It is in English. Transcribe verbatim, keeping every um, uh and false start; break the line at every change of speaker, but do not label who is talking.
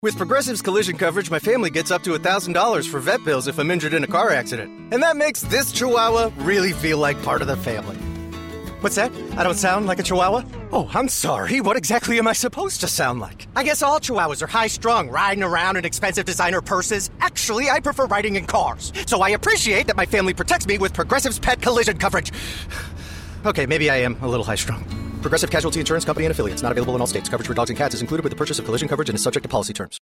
With Progressive's collision coverage, my family gets up to one thousand dollars for vet bills if I'm injured in a car accident. And that makes this chihuahua really feel like part of the family. What's that? I don't sound like a chihuahua? Oh, I'm sorry. What exactly am I supposed to sound like? I guess all chihuahuas are high-strung, riding around in expensive designer purses. Actually, I prefer riding in cars. So I appreciate that my family protects me with Progressive's pet collision coverage. Okay, maybe I am a little high-strung. Progressive Casualty Insurance Company and Affiliates. Not available in all states. Coverage for dogs and cats is included with the purchase of collision coverage and is subject to policy terms.